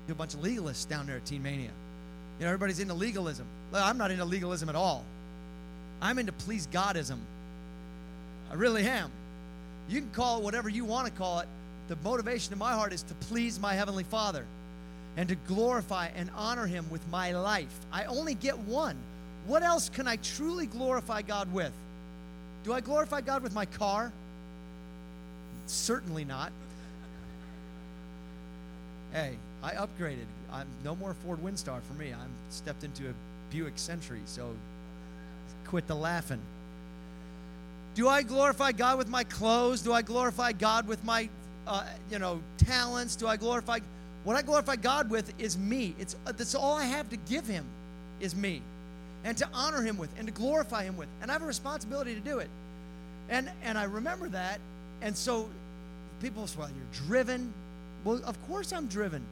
A bunch of legalists down there at Teen Mania. You know, everybody's into legalism. Well, I'm not into legalism at all. I'm into please Godism. I really am. You can call it whatever you want to call it. The motivation in my heart is to please my Heavenly Father and to glorify and honor Him with my life. I only get one. What else can I truly glorify God with? Do I glorify God with my car? Certainly not. Hey, I upgraded. I'm no more Ford Windstar for me. I'm stepped into a Buick Century, so quit the laughing. Do I glorify God with my clothes? Do I glorify God with my, talents? Do I glorify? What I glorify God with is me. That's all I have to give Him, is me, and to honor Him with, and to glorify Him with. And I have a responsibility to do it. And I remember that. And so people say, well, you're driven. Well, of course I'm driven.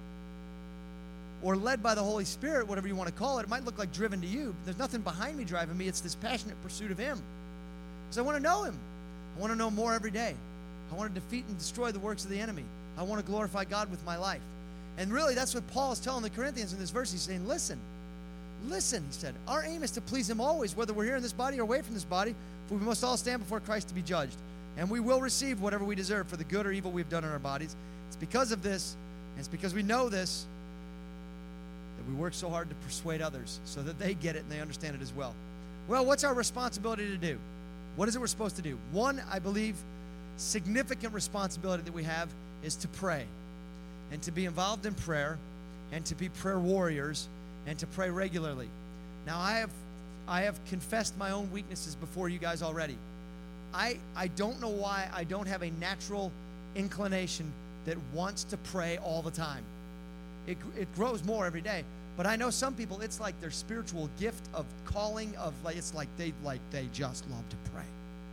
Or led by the Holy Spirit, whatever you want to call it. It might look like driven to you, but there's nothing behind me driving me. It's this passionate pursuit of Him. Because I want to know Him. I want to know more every day. I want to defeat and destroy the works of the enemy. I want to glorify God with my life. And really, that's what Paul is telling the Corinthians in this verse. He's saying, listen, he said, our aim is to please Him always, whether we're here in this body or away from this body, for we must all stand before Christ to be judged. And we will receive whatever we deserve for the good or evil we've done in our bodies. It's because of this, and it's because we know this, that we work so hard to persuade others so that they get it and they understand it as well. Well, what's our responsibility to do? What is it we're supposed to do? One, I believe, significant responsibility that we have is to pray and to be involved in prayer and to be prayer warriors and to pray regularly. Now, I have confessed my own weaknesses before you guys already. I don't know why I don't have a natural inclination that wants to pray all the time. It grows more every day. But I know some people, it's like their spiritual gift of calling of it's like they just love to pray.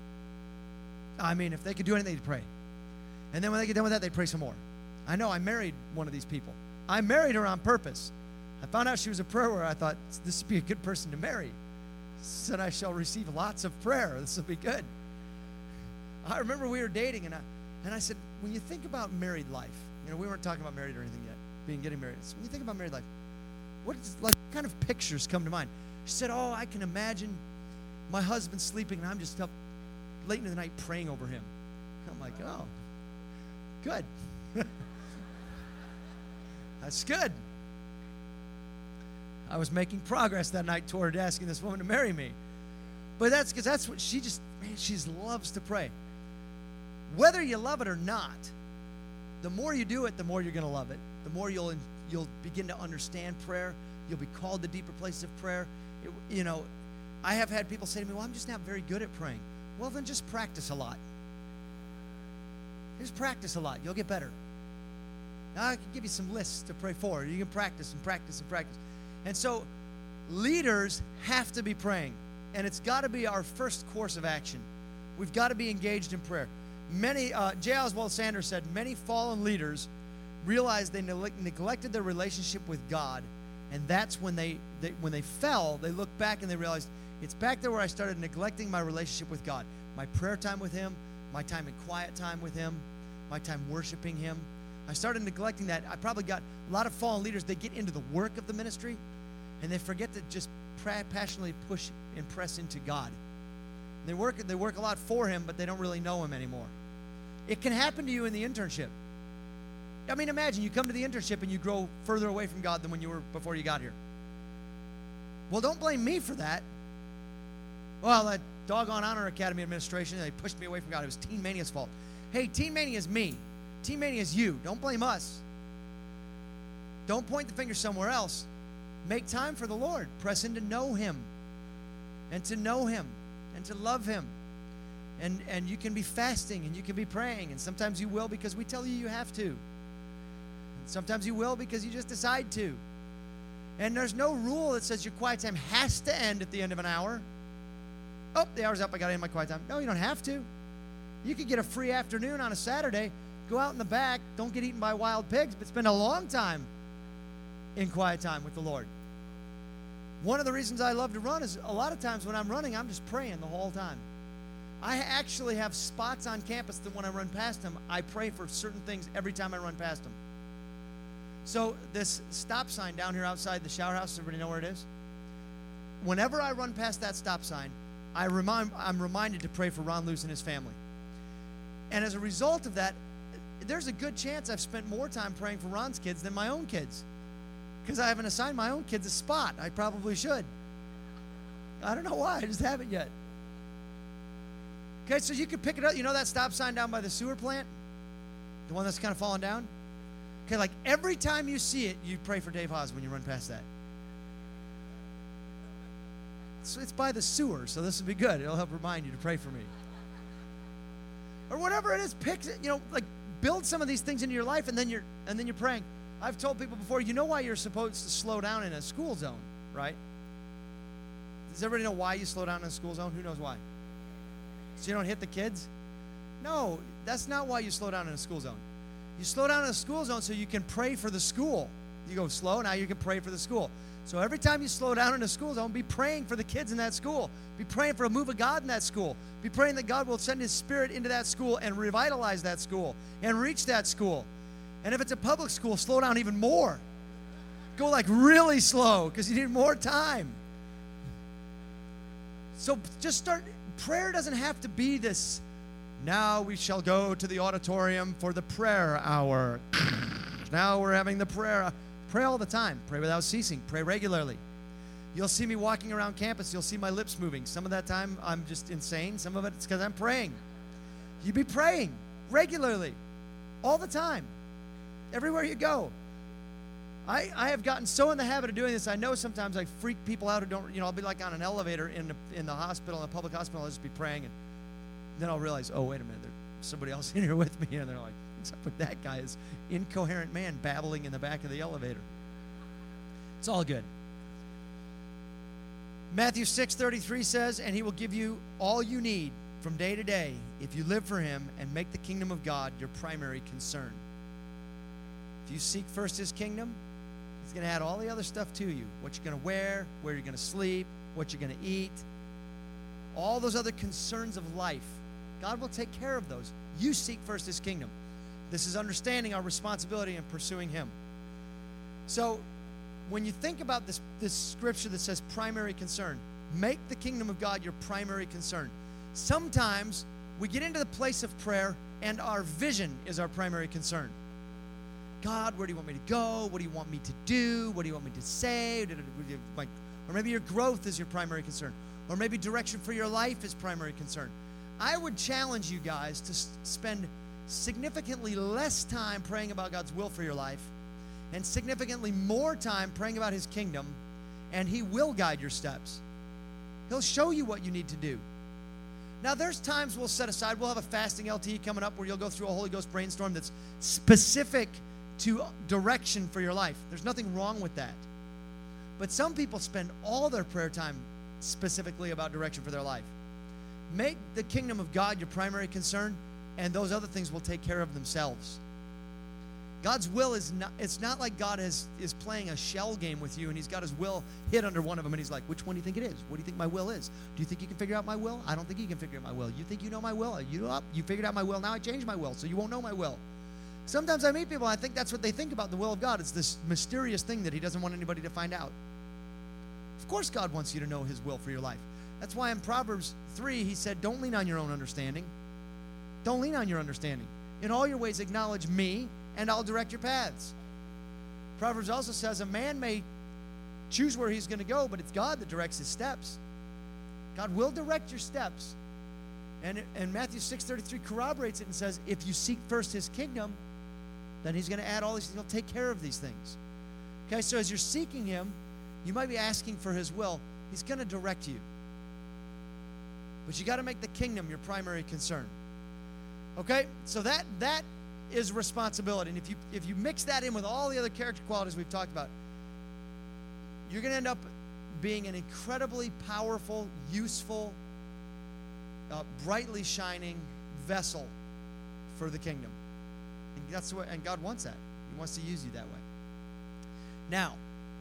I mean, if they could do anything, they'd pray. And then when they get done with that, they'd pray some more. I know I married one of these people. I married her on purpose. I found out she was a prayer warrior. I thought, this would be a good person to marry. Said I shall receive lots of prayer. This will be good. I remember we were dating, and I said, when you think about married life, we weren't talking about married or anything yet, getting married. So when you think about married life, what kind of pictures come to mind? She said, I can imagine my husband sleeping, and I'm just up late into the night praying over him. I'm like, oh, good. That's good. I was making progress that night toward asking this woman to marry me. But that's because that's what she just loves to pray. Whether you love it or not, the more you do it, the more you're going to love it. The more you'll begin to understand prayer. You'll be called to deeper places of prayer. I have had people say to me, well, I'm just not very good at praying. Well, then just practice a lot. Just practice a lot. You'll get better. Now, I can give you some lists to pray for. You can practice and practice and practice. And so leaders have to be praying. And it's got to be our first course of action. We've got to be engaged in prayer. J. Oswald Sanders said, many fallen leaders realized they neglected their relationship with God. And that's when they fell, they looked back and they realized, it's back there where I started neglecting my relationship with God. My prayer time with Him, my time in quiet time with Him, my time worshiping Him. I started neglecting that. I probably got a lot of fallen leaders, they get into the work of the ministry, and they forget to just passionately push and press into God. They work a lot for Him, but they don't really know Him anymore. It can happen to you in the internship. I mean, imagine you come to the internship and you grow further away from God than when you were before you got here. Well, don't blame me for that. Well, that doggone Honor Academy administration, they pushed me away from God. It was Teen Mania's fault. Hey, Teen Mania is me. Teen Mania is you. Don't blame us. Don't point the finger somewhere else. Make time for the Lord. Press in to know Him and to know Him and to love Him. And you can be fasting and you can be praying. And sometimes you will because we tell you you have to. And sometimes you will because you just decide to. And there's no rule that says your quiet time has to end at the end of an hour. Oh, the hour's up. I got to end my quiet time. No, you don't have to. You could get a free afternoon on a Saturday. Go out in the back. Don't get eaten by wild pigs, but spend a long time in quiet time with the Lord. One of the reasons I love to run is a lot of times when I'm running, I'm just praying the whole time. I actually have spots on campus that when I run past them, I pray for certain things every time I run past them. So this stop sign down here outside the shower house, everybody know where it is? Whenever I run past that stop sign, I'm reminded to pray for Ron Luz and his family. And as a result of that, there's a good chance I've spent more time praying for Ron's kids than my own kids, because I haven't assigned my own kids a spot. I probably should. I don't know why. I just haven't yet. Okay, so you can pick it up. You know that stop sign down by the sewer plant? The one that's kind of fallen down? Okay, like every time you see it, you pray for Dave Haas when you run past that. So it's by the sewer, so this will be good. It'll help remind you to pray for me. Or whatever it is, pick it, like build some of these things into your life, and then you're praying. I've told people before, you know why you're supposed to slow down in a school zone, right? Does everybody know why you slow down in a school zone? Who knows why? So you don't hit the kids? No, that's not why you slow down in a school zone. You slow down in a school zone so you can pray for the school. You go slow, now you can pray for the school. So every time you slow down in a school zone, be praying for the kids in that school. Be praying for a move of God in that school. Be praying that God will send His Spirit into that school and revitalize that school and reach that school. And if it's a public school, slow down even more. Go like really slow because you need more time. So just start. Prayer doesn't have to be this, now we shall go to the auditorium for the prayer hour. Now we're having the prayer. Pray all the time. Pray without ceasing. Pray regularly. You'll see me walking around campus. You'll see my lips moving. Some of that time I'm just insane. Some of it's because I'm praying. You be praying regularly, all the time, everywhere you go. I have gotten so in the habit of doing this, I know sometimes I freak people out who don't, I'll be like on an elevator in the hospital, in a public hospital, I'll just be praying, and then I'll realize, oh, wait a minute, there's somebody else in here with me, and they're like, what's up with that guy? Is incoherent man babbling in the back of the elevator. It's all good. Matthew 6:33 says, and He will give you all you need from day to day if you live for Him and make the kingdom of God your primary concern. If you seek first His kingdom, He's going to add all the other stuff to you. What you're going to wear, where you're going to sleep, what you're going to eat, all those other concerns of life. God will take care of those. You seek first His kingdom. This is understanding our responsibility in pursuing Him. So when you think about this scripture that says primary concern, make the kingdom of God your primary concern. Sometimes we get into the place of prayer and our vision is our primary concern. God, where do you want me to go? What do you want me to do? What do you want me to say? Or maybe your growth is your primary concern. Or maybe direction for your life is primary concern. I would challenge you guys to spend significantly less time praying about God's will for your life and significantly more time praying about His kingdom, and He will guide your steps. He'll show you what you need to do. Now, there's times we'll set aside. We'll have a fasting LTE coming up where you'll go through a Holy Ghost brainstorm that's specific to direction for your life. There's nothing wrong with that. But some people spend all their prayer time specifically about direction for their life. Make the kingdom of God your primary concern, and those other things will take care of themselves. God's will is not, it's not like God is playing a shell game with you and He's got His will hid under one of them and He's like, which one do you think it is? What do you think my will is? Do you think you can figure out my will? I don't think you can figure out my will. You think you know my will? You figured out my will. Now I changed my will, so you won't know my will. Sometimes I meet people, I think that's what they think about the will of God. It's this mysterious thing that He doesn't want anybody to find out. Of course God wants you to know His will for your life. That's why in Proverbs 3, He said, don't lean on your own understanding. Don't lean on your understanding. In all your ways acknowledge Me, and I'll direct your paths. Proverbs also says a man may choose where he's going to go, but it's God that directs his steps. God will direct your steps. And Matthew 6:33 corroborates it and says, if you seek first His kingdom, then He's going to add all these things. He'll take care of these things. Okay, so as you're seeking Him, you might be asking for His will. He's going to direct you. But you got to make the kingdom your primary concern. Okay, so that is responsibility. And if you mix that in with all the other character qualities we've talked about, you're going to end up being an incredibly powerful, useful, brightly shining vessel for the kingdom. And that's what, and God wants that. He wants to use you that way. Now,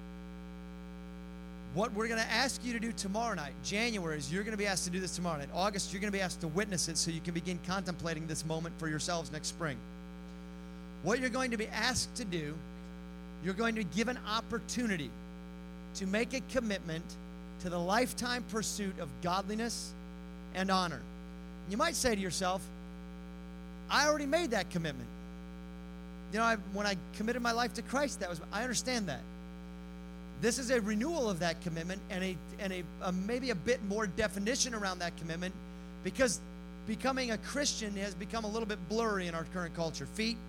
what we're going to ask you to do tomorrow night, January, is you're going to be asked to do this tomorrow night. August, you're going to be asked to witness it so you can begin contemplating this moment for yourselves next spring. What you're going to be asked to do you're going to give an opportunity to make a commitment to the lifetime pursuit of godliness and honor. You might say to yourself, I already made that commitment. You know, when I committed my life to Christ, I understand that. This is a renewal of that commitment and maybe a bit more definition around that commitment, because becoming a Christian has become a little bit blurry in our current culture. Feet,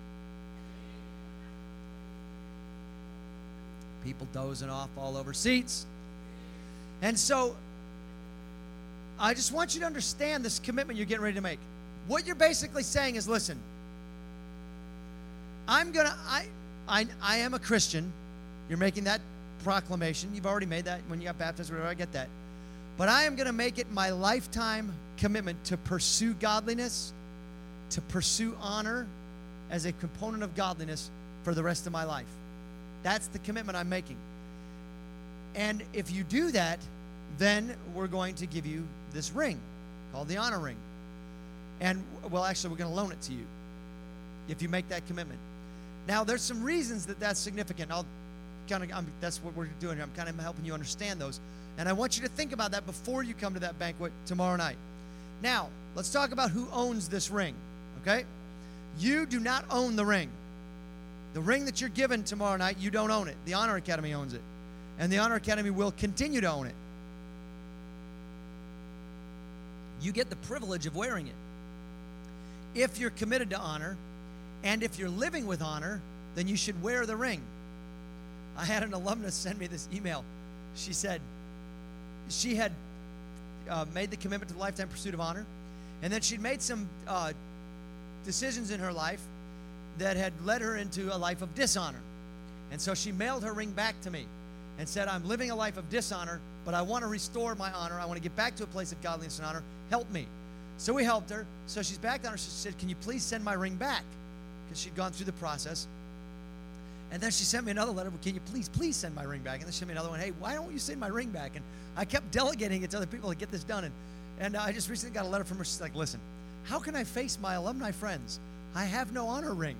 people dozing off all over seats. And so I just want you to understand this commitment you're getting ready to make. What you're basically saying is, listen, I am a Christian. You're making that proclamation. You've already made that when you got baptized, whatever, I get that. But I am going to make it my lifetime commitment to pursue godliness, to pursue honor as a component of godliness for the rest of my life. That's the commitment I'm making. And if you do that, then we're going to give you this ring called the honor ring. And, well, actually, we're going to loan it to you if you make that commitment. Now, there's some reasons that that's significant. That's what we're doing here. I'm kind of helping you understand those. And I want you to think about that before you come to that banquet tomorrow night. Now, let's talk about who owns this ring, okay? You do not own the ring. The ring that you're given tomorrow night, you don't own it. The Honor Academy owns it. And the Honor Academy will continue to own it. You get the privilege of wearing it. If you're committed to honor, and if you're living with honor, then you should wear the ring. I had an alumnus send me this email. She said she had made the commitment to the lifetime pursuit of honor, and then she'd made some decisions in her life that had led her into a life of dishonor. And so she mailed her ring back to me and said, I'm living a life of dishonor, but I want to restore my honor. I want to get back to a place of godliness and honor. Help me. So we helped her. So she's back on her. She said, can you please send my ring back? Because she'd gone through the process. And then she sent me another letter. Well, can you please send my ring back? And then she sent me another one. Hey, why don't you send my ring back? And I kept delegating it to other people to get this done. And I just recently got a letter from her. She's like, listen, how can I face my alumni friends? I have no honor ring.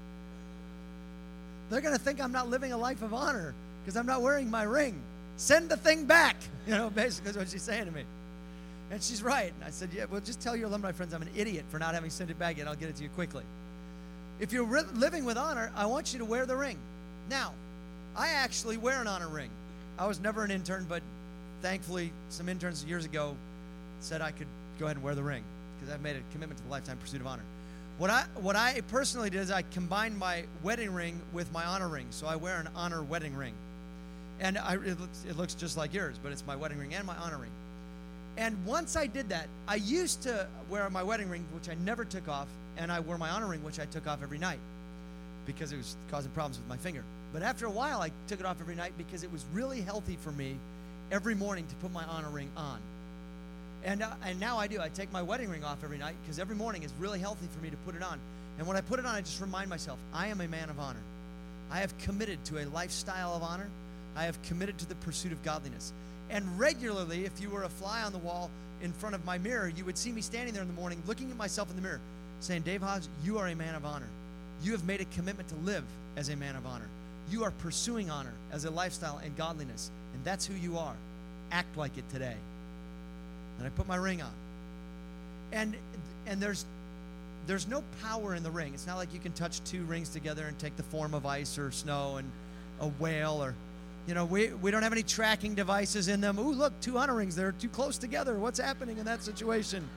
They're going to think I'm not living a life of honor because I'm not wearing my ring. Send the thing back. You know, basically is what she's saying to me. And she's right. And I said, yeah, well, just tell your alumni friends I'm an idiot for not having sent it back yet. I'll get it to you quickly. If you're living with honor, I want you to wear the ring. Now, I actually wear an honor ring. I was never an intern, but thankfully some interns years ago said I could go ahead and wear the ring because I've made a commitment to the lifetime pursuit of honor. What I personally did is I combined my wedding ring with my honor ring. So I wear an honor wedding ring. And it looks just like yours, but it's my wedding ring and my honor ring. And once I did that, I used to wear my wedding ring, which I never took off, and I wore my honor ring, which I took off every night because it was causing problems with my finger. But after a while, I took it off every night because it was really healthy for me every morning to put my honor ring on. And now I do. I take my wedding ring off every night because every morning is really healthy for me to put it on. And when I put it on, I just remind myself, I am a man of honor. I have committed to a lifestyle of honor. I have committed to the pursuit of godliness. And regularly, if you were a fly on the wall in front of my mirror, you would see me standing there in the morning looking at myself in the mirror saying, Dave Hodge, you are a man of honor. You have made a commitment to live as a man of honor. You are pursuing honor as a lifestyle and godliness, and that's who you are. Act like it today. And I put my ring on. And there's no power in the ring. It's not like you can touch two rings together and take the form of ice or snow and a whale or, you know, we don't have any tracking devices in them. Ooh, look, two honor rings. They're too close together. What's happening in that situation?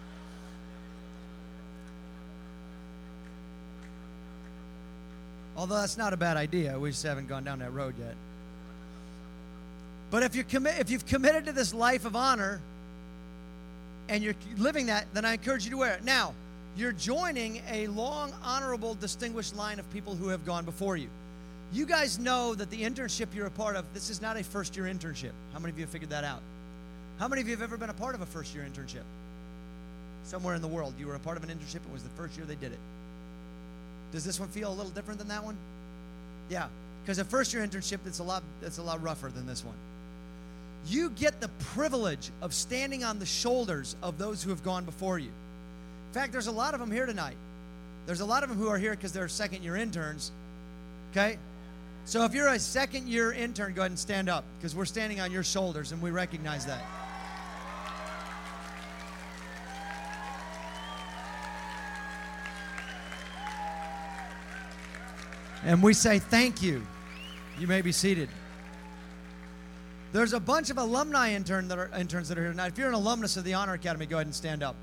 Although that's not a bad idea. We just haven't gone down that road yet. But if you've committed to this life of honor and you're living that, then I encourage you to wear it. Now, you're joining a long, honorable, distinguished line of people who have gone before you. You guys know that the internship you're a part of, this is not a first-year internship. How many of you have figured that out? How many of you have ever been a part of a first-year internship? Somewhere in the world, you were a part of an internship. It was the first year they did it. Does this one feel a little different than that one? Yeah, because a first-year internship, it's a lot rougher than this one. You get the privilege of standing on the shoulders of those who have gone before you. In fact, there's a lot of them here tonight. There's a lot of them who are here because they're second-year interns, okay? So if you're a second-year intern, go ahead and stand up, because we're standing on your shoulders, and we recognize that. And we say thank you. You may be seated. There's a bunch of alumni interns that are here tonight. If you're an alumnus of the Honor Academy, go ahead and stand up.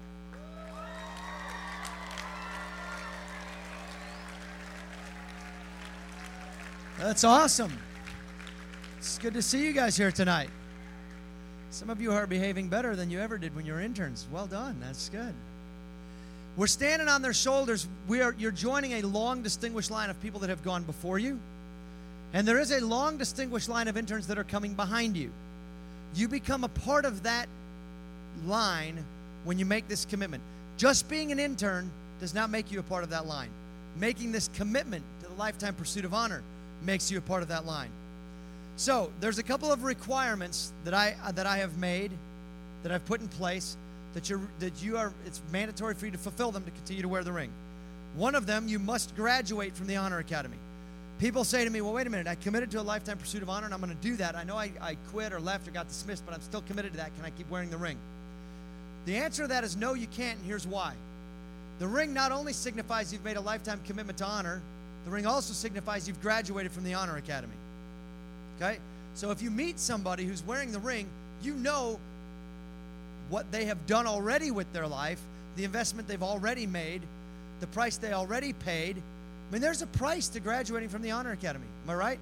That's awesome. It's good to see you guys here tonight. Some of you are behaving better than you ever did when you were interns. Well done. That's good. We're standing on their shoulders. You're joining a long, distinguished line of people that have gone before you. And there is a long, distinguished line of interns that are coming behind you. You become a part of that line when you make this commitment. Just being an intern does not make you a part of that line. Making this commitment to the lifetime pursuit of honor makes you a part of that line. So there's a couple of requirements that I have made, that I've put in place, it's mandatory for you to fulfill them to continue to wear the ring. One of them, you must graduate from the Honor Academy. People say to me, well, wait a minute, I committed to a lifetime pursuit of honor, and I'm going to do that. I know I quit or left or got dismissed, but I'm still committed to that. Can I keep wearing the ring? The answer to that is no, you can't, and here's why. The ring not only signifies you've made a lifetime commitment to honor, the ring also signifies you've graduated from the Honor Academy. Okay? So if you meet somebody who's wearing the ring, you know what they have done already with their life, the investment they've already made, the price they already paid. I mean, there's a price to graduating from the Honor Academy. Am I right?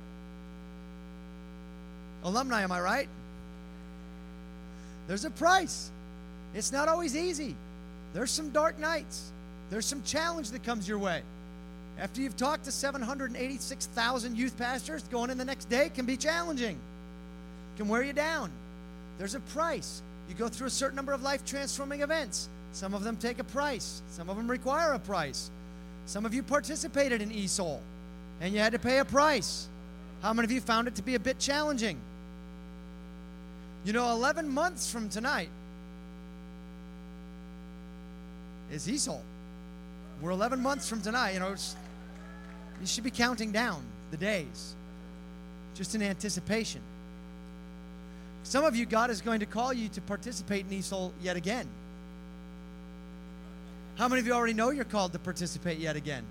Alumni, am I right? There's a price. It's not always easy. There's some dark nights. There's some challenge that comes your way. After you've talked to 786,000 youth pastors, going in the next day can be challenging. Can wear you down. There's a price. You go through a certain number of life-transforming events. Some of them take a price. Some of them require a price. Some of you participated in ESOL, and you had to pay a price. How many of you found it to be a bit challenging? You know, 11 months from tonight is ESOL. We're 11 months from tonight. You know, you should be counting down the days, just in anticipation. Some of you, God is going to call you to participate in ESOL yet again. How many of you already know you're called to participate yet again?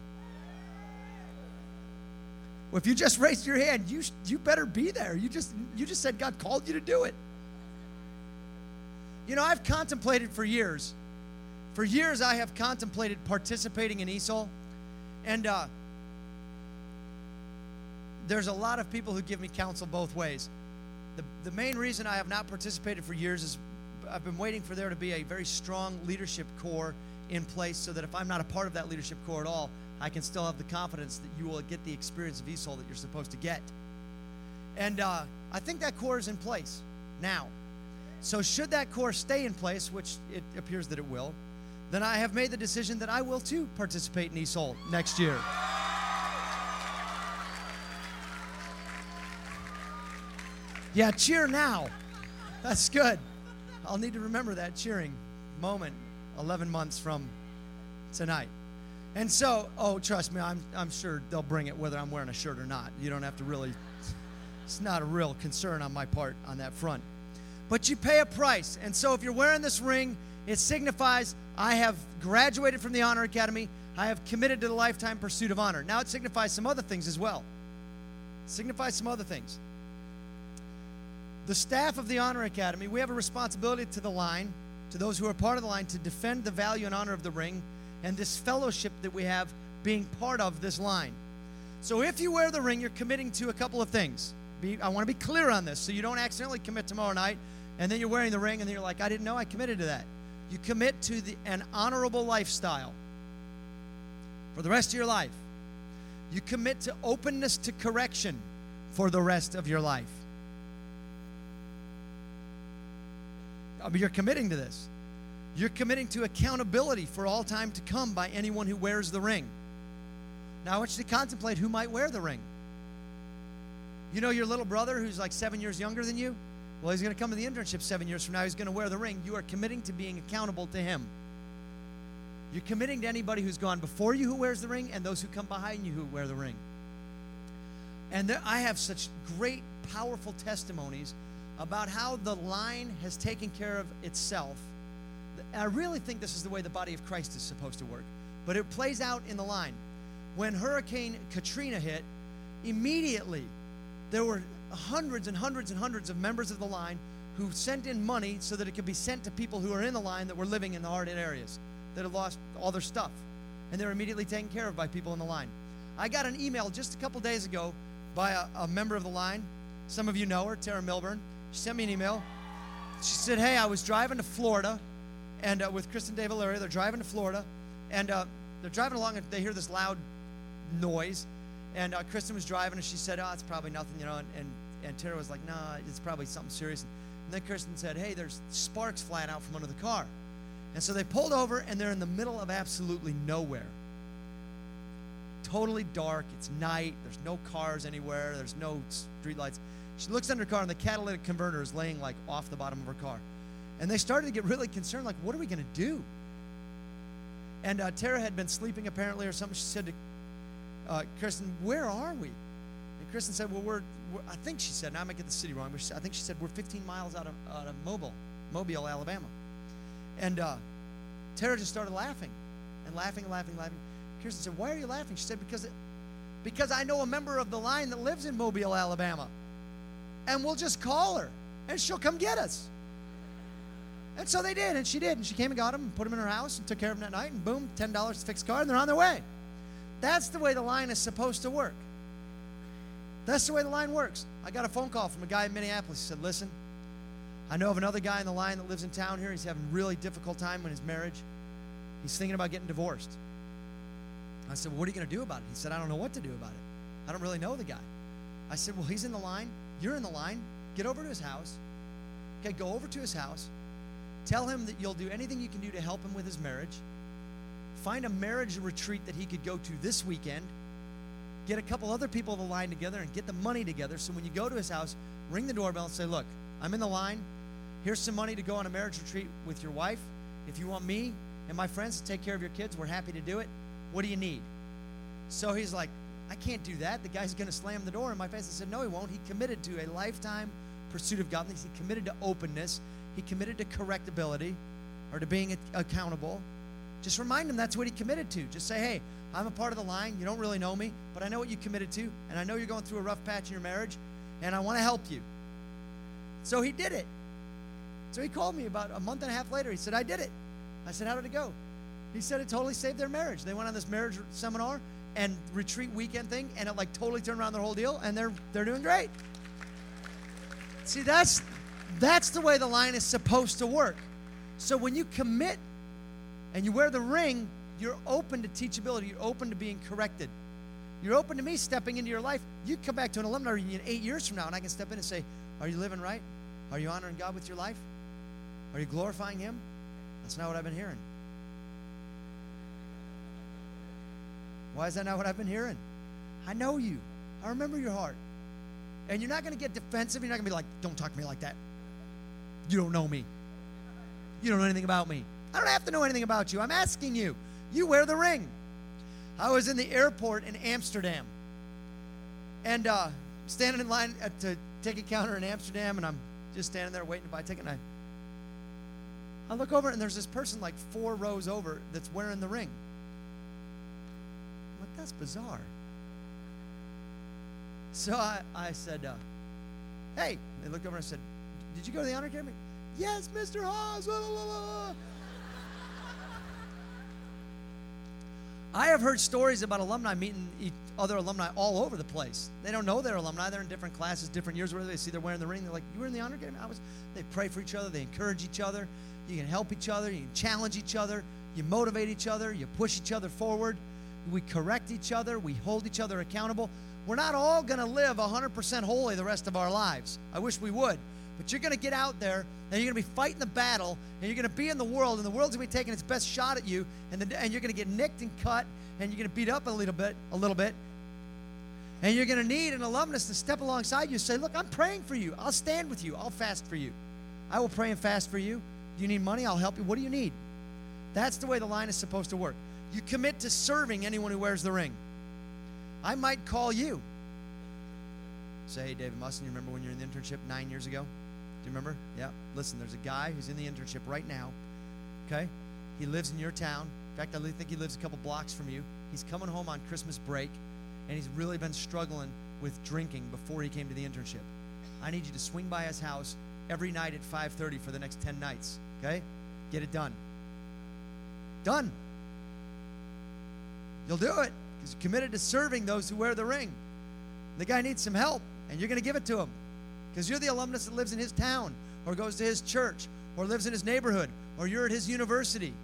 Well, if you just raised your hand, you better be there. You just said God called you to do it. You know, I've contemplated for years. For years, I have contemplated participating in ESOL. And there's a lot of people who give me counsel both ways. The main reason I have not participated for years is I've been waiting for there to be a very strong leadership core in place so that if I'm not a part of that leadership core at all, I can still have the confidence that you will get the experience of ESOL that you're supposed to get. And I think that core is in place now. So should that core stay in place, which it appears that it will, then I have made the decision that I will too participate in ESOL next year. Yeah, cheer now. That's good. I'll need to remember that cheering moment 11 months from tonight. And so, trust me, I'm sure they'll bring it whether I'm wearing a shirt or not. You don't have to really, it's not a real concern on my part on that front. But you pay a price. And so if you're wearing this ring, it signifies I have graduated from the Honor Academy. I have committed to the lifetime pursuit of honor. Now it signifies some other things as well. It signifies some other things. The staff of the Honor Academy, we have a responsibility to the line, to those who are part of the line, to defend the value and honor of the ring and this fellowship that we have being part of this line. So if you wear the ring, you're committing to a couple of things. I want to be clear on this so you don't accidentally commit tomorrow night and then you're wearing the ring and then you're like, I didn't know I committed to that. You commit to an honorable lifestyle for the rest of your life. You commit to openness to correction for the rest of your life. I mean, you're committing to this. You're committing to accountability for all time to come by anyone who wears the ring. Now, I want you to contemplate who might wear the ring. You know your little brother who's like 7 years younger than you? Well, he's going to come to the internship 7 years from now. He's going to wear the ring. You are committing to being accountable to him. You're committing to anybody who's gone before you who wears the ring and those who come behind you who wear the ring. And I have such great, powerful testimonies about how the line has taken care of itself. I really think this is the way the body of Christ is supposed to work. But it plays out in the line. When Hurricane Katrina hit, immediately there were hundreds and hundreds and hundreds of members of the line who sent in money so that it could be sent to people who are in the line that were living in the hard-hit areas, that had lost all their stuff. And they were immediately taken care of by people in the line. I got an email just a couple days ago by a member of the line. Some of you know her, Tara Milburn. She sent me an email. She said, hey, I was driving to Florida, and with Kristen De Valeria, they're driving to Florida, and they're driving along, and they hear this loud noise, and Kristen was driving, and she said, oh, it's probably nothing, you know, and Tara was like, nah, it's probably something serious. And then Kristen said, hey, there's sparks flying out from under the car. And so they pulled over, and they're in the middle of absolutely nowhere. Totally dark. It's night. There's no cars anywhere. There's no street lights. She looks under her car, and the catalytic converter is laying like off the bottom of her car. And they started to get really concerned, like, what are we going to do? And Tara had been sleeping apparently or something. She said to Kristen, where are we? And Kristen said, well, we're I think she said, now I might get the city wrong, but I think she said we're 15 miles out of Mobile, Alabama. And Tara just started laughing and laughing and laughing and laughing. Kirsten said, why are you laughing? She said, because I know a member of the line that lives in Mobile, Alabama. And we'll just call her, and she'll come get us. And so they did, and she did. And she came and got him and put him in her house and took care of him that night. And boom, $10 to fix the car, and they're on their way. That's the way the line is supposed to work. That's the way the line works. I got a phone call from a guy in Minneapolis. He said, listen, I know of another guy in the line that lives in town here. He's having a really difficult time in his marriage. He's thinking about getting divorced. I said, well, what are you going to do about it? He said, I don't know what to do about it. I don't really know the guy. I said, well, he's in the line. You're in the line. Get over to his house. Okay, go over to his house. Tell him that you'll do anything you can do to help him with his marriage. Find a marriage retreat that he could go to this weekend. Get a couple other people in the line together and get the money together. So when you go to his house, ring the doorbell and say, look, I'm in the line. Here's some money to go on a marriage retreat with your wife. If you want me and my friends to take care of your kids, we're happy to do it. What do you need? So he's like, I can't do that. The guy's going to slam the door in my face. I said, no, he won't. He committed to a lifetime pursuit of godliness. He committed to openness. He committed to correctability or to being accountable. Just remind him that's what he committed to. Just say, hey, I'm a part of the line. You don't really know me, but I know what you committed to, and I know you're going through a rough patch in your marriage, and I want to help you. So he did it. So he called me about a month and a half later. He said, I did it. I said, how did it go? He said it totally saved their marriage. They went on this marriage seminar and retreat weekend thing, and it like totally turned around their whole deal, and they're doing great. See, that's the way the line is supposed to work. So when you commit and you wear the ring, you're open to teachability. You're open to being corrected. You're open to me stepping into your life. You come back to an alumni reunion 8 years from now, and I can step in and say, are you living right? Are you honoring God with your life? Are you glorifying Him? That's not what I've been hearing. Why is that not what I've been hearing? I know you. I remember your heart. And you're not going to get defensive. You're not going to be like, don't talk to me like that. You don't know me. You don't know anything about me. I don't have to know anything about you. I'm asking you. You wear the ring. I was in the airport in Amsterdam. And standing in line at the ticket counter in Amsterdam, and I'm just standing there waiting to buy a ticket. And I look over, and there's this person like 4 rows over that's wearing the ring. I'm like, that's bizarre. So I said, hey. They looked over and I said, did you go to the honor academy? Yes, Mr. Haas. Blah, blah, blah. I have heard stories about alumni meeting other alumni all over the place. They don't know they're alumni. They're in different classes, different years. Where they see they're wearing the ring. They're like, you were in the honor academy? They pray for each other. They encourage each other. You can help each other. You can challenge each other. You motivate each other. You push each other forward. We correct each other. We hold each other accountable. We're not all going to live 100% holy the rest of our lives. I wish we would. But you're going to get out there, and you're going to be fighting the battle, and you're going to be in the world, and the world's going to be taking its best shot at you, and you're going to get nicked and cut, and you're going to beat up a little bit, and you're going to need an alumnus to step alongside you and say, look, I'm praying for you. I'll stand with you. I'll fast for you. I will pray and fast for you. Do you need money? I'll help you. What do you need? That's the way the line is supposed to work. You commit to serving anyone who wears the ring. I might call you. say, hey, David Musson, you remember when you were in the internship 9 years ago? Do you remember? Yeah. Listen, there's a guy who's in the internship right now, okay? He lives in your town. In fact, I think he lives a couple blocks from you. He's coming home on Christmas break, and he's really been struggling with drinking before he came to the internship. I need you to swing by his house every night at 5:30 for the next 10 nights, okay? Get it done. Done. You'll do it because you're committed to serving those who wear the ring. The guy needs some help, and you're going to give it to him because you're the alumnus that lives in his town or goes to his church or lives in his neighborhood or you're at his university.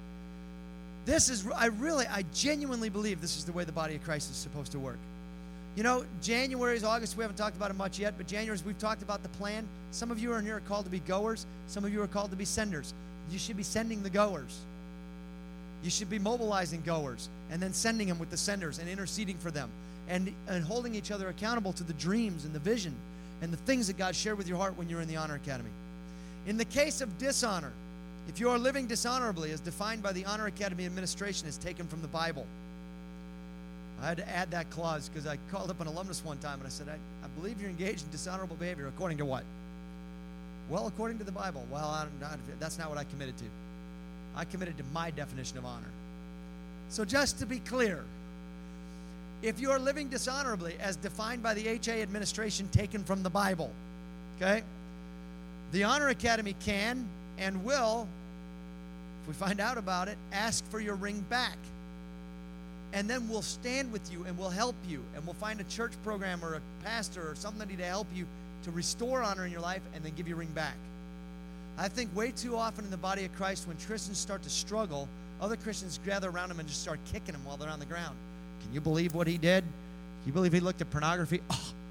I genuinely believe this is the way the body of Christ is supposed to work. You know, January is August. We haven't talked about it much yet, but January, we've talked about the plan. Some of you are here are called to be goers. Some of you are called to be senders. You should be sending the goers. You should be mobilizing goers and then sending them with the senders and interceding for them and holding each other accountable to the dreams and the vision and the things that God shared with your heart when you're in the Honor Academy. In the case of dishonor, if you are living dishonorably as defined by the Honor Academy administration as taken from the Bible, I had to add that clause because I called up an alumnus one time and I said, I believe you're engaged in dishonorable behavior. According to what? Well, according to the Bible. Well, that's not what I committed to. I committed to my definition of honor. So just to be clear, if you are living dishonorably as defined by the HA administration taken from the Bible, okay, the Honor Academy can and will, if we find out about it, ask for your ring back. And then we'll stand with you and we'll help you and we'll find a church program or a pastor or somebody to help you to restore honor in your life and then give your ring back. I think way too often in the body of Christ when Christians start to struggle, other Christians gather around them and just start kicking them while they're on the ground. Can you believe what he did? Can you believe he looked at pornography?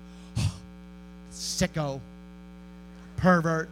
Sicko, pervert,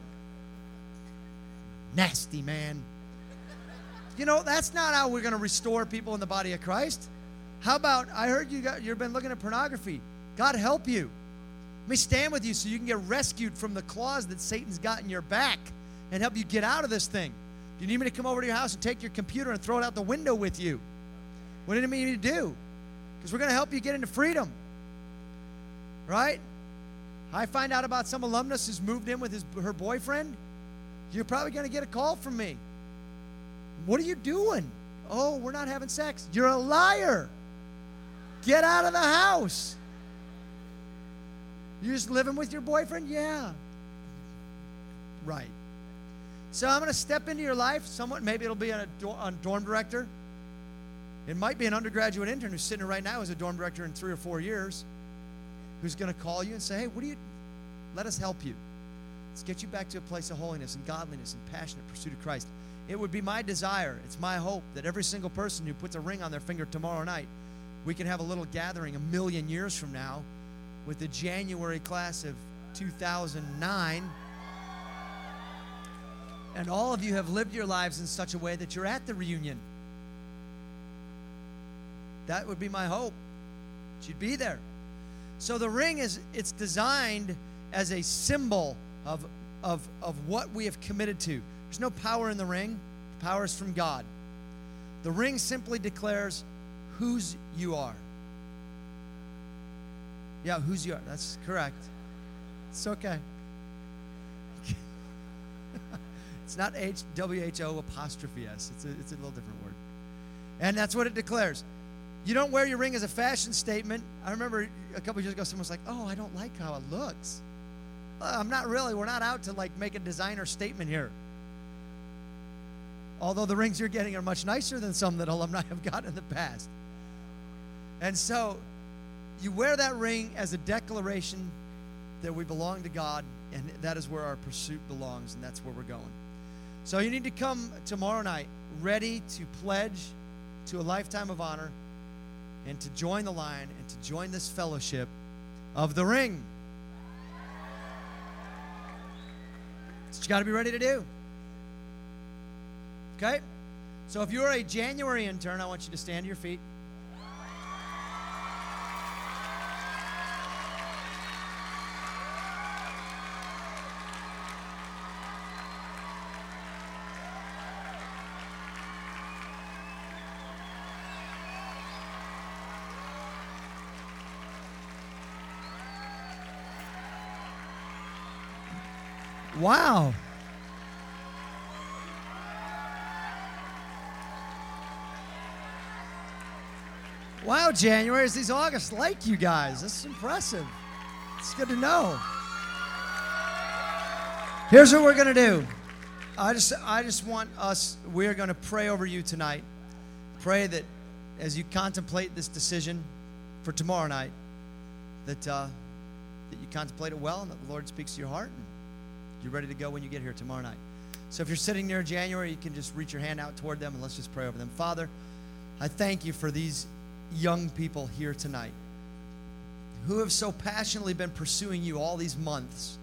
nasty man. You know, that's not how we're going to restore people in the body of Christ. How about, I heard you've been looking at pornography. God help you. Let me stand with you so you can get rescued from the claws that Satan's got in your back and help you get out of this thing. Do you need me to come over to your house and take your computer and throw it out the window with you? What do you need me to do? Because we're going to help you get into freedom. Right? I find out about some alumnus who's moved in with her boyfriend. You're probably going to get a call from me. What are you doing? Oh, we're not having sex. You're a liar. Get out of the house. You're just living with your boyfriend? Yeah. Right. So I'm going to step into your life. Maybe it'll be a dorm director. It might be an undergraduate intern who's sitting here right now as a dorm director in 3 or 4 years who's going to call you and say, hey, let us help you. Let's get you back to a place of holiness and godliness and passionate pursuit of Christ. It would be my desire, it's my hope that every single person who puts a ring on their finger tomorrow night, we can have a little gathering 1,000,000 years from now with the January class of 2009. And all of you have lived your lives in such a way that you're at the reunion. That would be my hope. You'd be there. So the ring it's designed as a symbol of what we have committed to. There's no power in the ring. The power is from God. The ring simply declares whose you are. Yeah, whose you are. That's correct. It's okay. It's not WHO apostrophe S. It's a little different word. And that's what it declares. You don't wear your ring as a fashion statement. I remember a couple of years ago, someone was like, oh, I don't like how it looks. I'm not really. We're not out to make a designer statement here. Although the rings you're getting are much nicer than some that alumni have gotten in the past. And so you wear that ring as a declaration that we belong to God, and that is where our pursuit belongs, and that's where we're going. So you need to come tomorrow night ready to pledge to a lifetime of honor and to join the line and to join this fellowship of the ring. That's what you got to be ready to do. Okay? So if you're a January intern, I want you to stand to your feet. Wow. Wow, January is these August like you guys. This is impressive. It's good to know. Here's what we're going to do. I just want us, we're going to pray over you tonight. Pray that as you contemplate this decision for tomorrow night, that you contemplate it well and that the Lord speaks to your heart and you're ready to go when you get here tomorrow night. So if you're sitting near January, you can just reach your hand out toward them and let's just pray over them. Father, I thank you for these young people here tonight who have so passionately been pursuing you all these months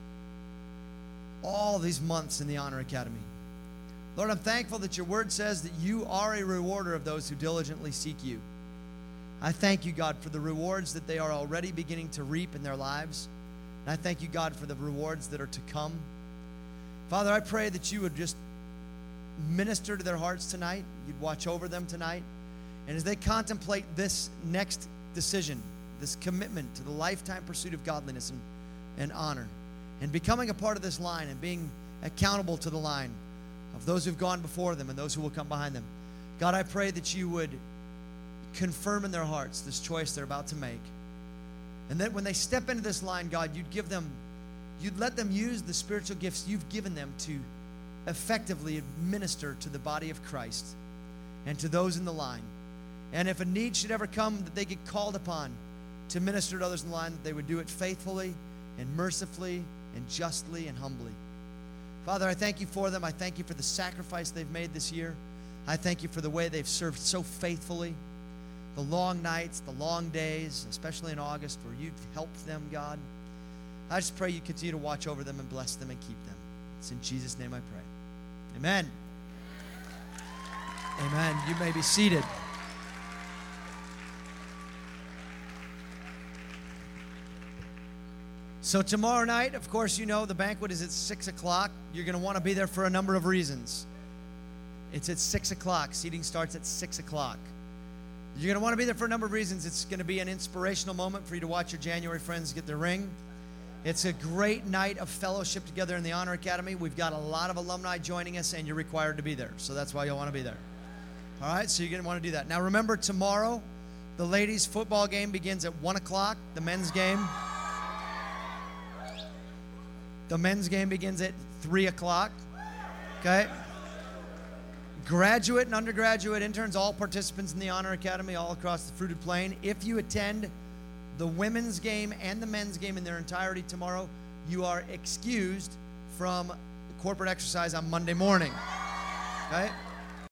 in the Honor Academy. Lord, I'm thankful that your word says that you are a rewarder of those who diligently seek you. I thank you, God, for the rewards that they are already beginning to reap in their lives. And I thank you, God, for the rewards that are to come. Father, I pray that you would just minister to their hearts tonight. You'd watch over them tonight. And as they contemplate this next decision, this commitment to the lifetime pursuit of godliness and honor, and becoming a part of this line and being accountable to the line of those who've gone before them and those who will come behind them, God, I pray that you would confirm in their hearts this choice they're about to make. And that when they step into this line, God, you'd let them use the spiritual gifts you've given them to effectively minister to the body of Christ and to those in the line. And if a need should ever come that they get called upon to minister to others in the line, that they would do it faithfully and mercifully and justly and humbly. Father, I thank you for them. I thank you for the sacrifice they've made this year. I thank you for the way they've served so faithfully. The long nights, the long days, especially in August, where you've helped them, God. I just pray you continue to watch over them and bless them and keep them. It's in Jesus' name I pray. Amen. Amen. You may be seated. So tomorrow night, of course, you know the banquet is at 6 o'clock. You're going to want to be there for a number of reasons. It's at 6 o'clock. Seating starts at 6 o'clock. You're going to want to be there for a number of reasons. It's going to be an inspirational moment for you to watch your January friends get their ring. It's a great night of fellowship together in the Honor Academy. We've got a lot of alumni joining us, and you're required to be there. So that's why you'll want to be there. All right, so you're going to want to do that. Now remember, tomorrow, the ladies' football game begins at 1 o'clock. The men's game begins at 3 o'clock. Okay? Graduate and undergraduate interns, all participants in the Honor Academy all across the Fruited Plain. If you attend the women's game and the men's game in their entirety tomorrow, you are excused from corporate exercise on Monday morning. Okay?